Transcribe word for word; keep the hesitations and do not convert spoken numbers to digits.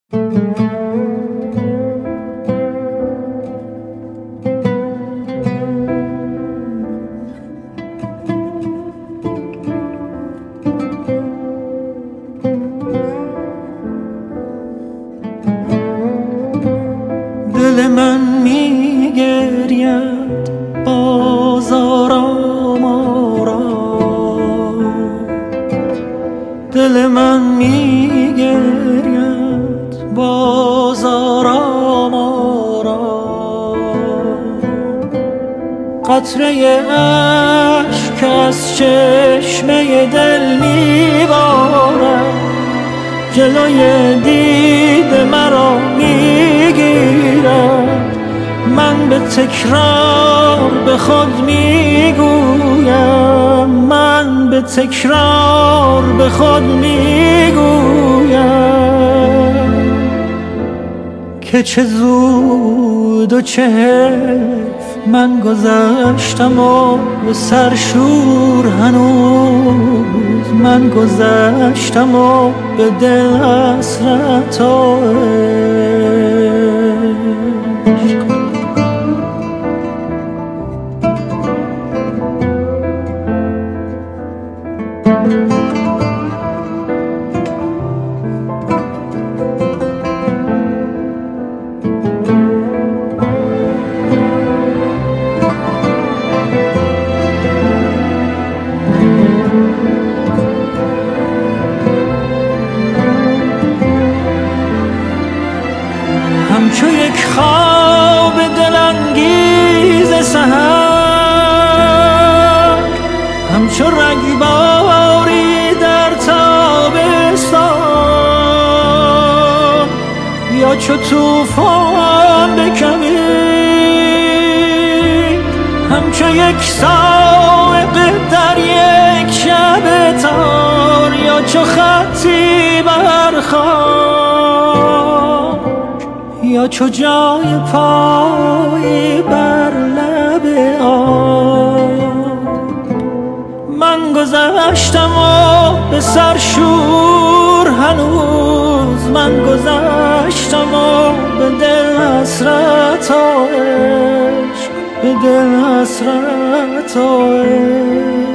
دل من میگرید باز آرام آرام، دل من میگرید باز آرام آرام. قطره اشک از چشمه دل میبارد، جلوی دید مرا میگیرد. من به تکرار به خود میگویم، من به تکرار به خود میگویم که چه زود و چه حیف من گذشتم و به سرشور هنوز من گذشتم و به دل حسرت و عشق. همچو یک خواب دلانگیز سحر، همچو رگباری در تابستان، یا چو طوفان بکوید، همچو یک صاعقه در یک شب تار، یا چو خطی بر خاک، یا چو جای پای بر لب آب. من گذشتم و به سرشور هنوز من گذشتم و به دل حسرت و عشق، به دل حسرت و عشق.